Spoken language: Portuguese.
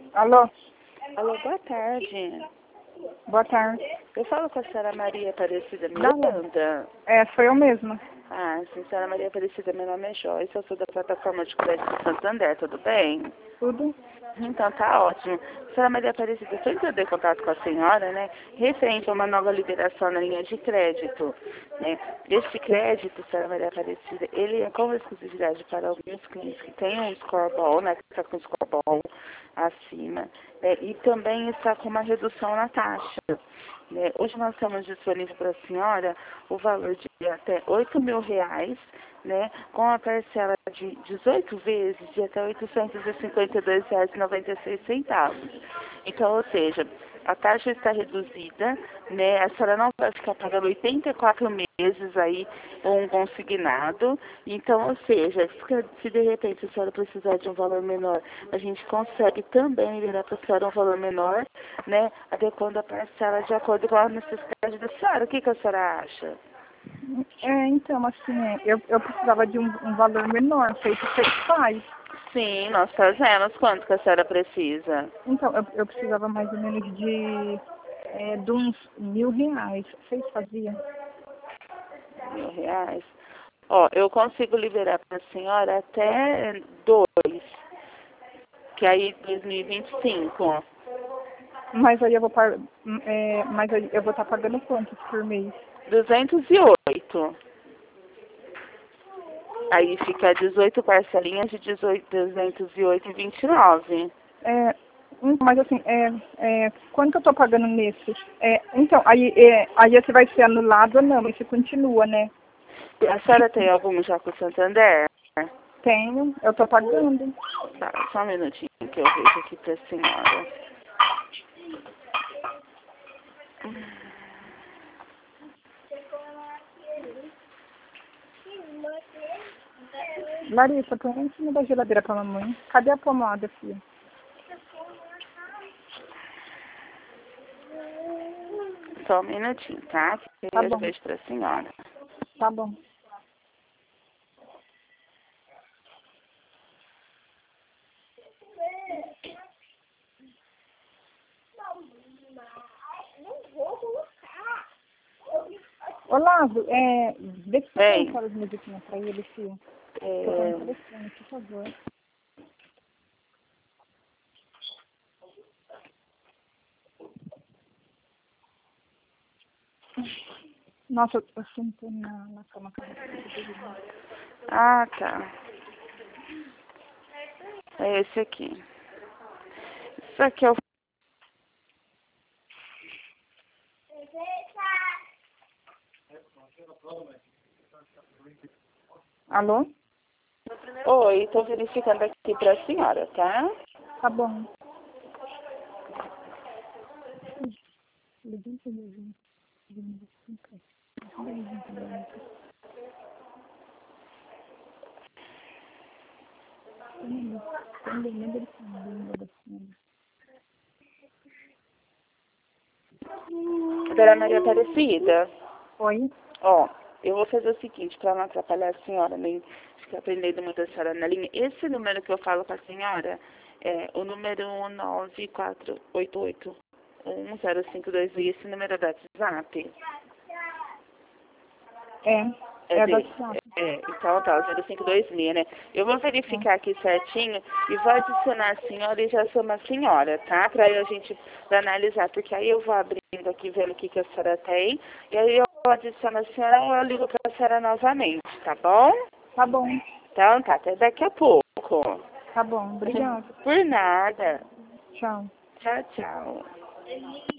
Alô? Alô, boa tarde. Boa tarde. Eu falo com a senhora Maria Aparecida Dá bom. Miranda. Sou eu mesma. Ah, sim, senhora Maria Aparecida, meu nome é Joyce, eu sou da plataforma de crédito Santander, tudo bem? Tudo? Então, tá ótimo. Senhora Maria Aparecida, eu sempre dei contato com a senhora, né, referente a uma nova liberação na linha de crédito, né. Este crédito, senhora Maria Aparecida, ele é com exclusividade para alguns clientes que têm um score bom, né, que está com um score bom acima, né, e também está com uma redução na taxa. Né. Hoje nós estamos disponível para a senhora o valor de até R$ 8.000, né, com a parcela de 18 vezes de até R$ 852,96. Então, ou seja, a taxa está reduzida, né, a senhora não vai ficar pagando 84 meses aí um consignado. Então, ou seja, se de repente a senhora precisar de um valor menor, a gente consegue também liberar para a senhora um valor menor, né, adequando a parcela de acordo com a necessidade da senhora. O que a senhora acha? Então, assim, eu precisava de um valor menor, feito que você faz. Sim, nós fazemos. Quanto que a senhora precisa? Então, eu precisava mais ou menos de uns R$ 1.000. Vocês faziam? R$ 1.000. Ó, eu consigo liberar para a senhora até 2, que aí 2025. Mas aí eu vou mas aí eu vou estar pagando quanto por mês? 208. Aí fica 18 parcelinhas de 208,29. Mas assim, quanto que eu tô pagando nesse? Então, aí esse vai ser anulado ou não? Esse continua, né? A senhora tem algum já com o Santander? Tenho, eu tô pagando. Tá, só um minutinho que eu vejo aqui para a senhora. Larissa, põe em cima da geladeira pra mamãe. Cadê a pomada, filha? Só um minutinho, tá? Que Tá eu já bom, vejo para a senhora. tá bom. Ô, Lázaro, vê se você Bem, colocar as musiquinhas pra ele, filha. Tô é, falando no telefone, por favor. Nossa, eu sentei na cama com a ah, tá. É esse aqui. Isso aqui é o... Alô? Oi, tô verificando aqui para a senhora, tá? Tá bom. Dona Maria Aparecida, Oi? ó, eu vou fazer o seguinte, para não atrapalhar a senhora, nem ficar aprendendo muito a senhora na linha. Esse número que eu falo com a senhora é o número 194881052, e esse número é do WhatsApp. É da Dele. Então tá, o 0526, né? Eu vou verificar aqui certinho e vou adicionar a senhora e já sou uma senhora, tá? Pra a gente analisar, porque aí eu vou abrindo aqui, vendo o que a senhora tem, e aí eu adiciono a senhora ou eu ligo pra senhora novamente, tá bom? Tá bom, Então tá, até daqui a pouco. tá bom. Obrigada. Por nada. Tchau. Tchau, tchau.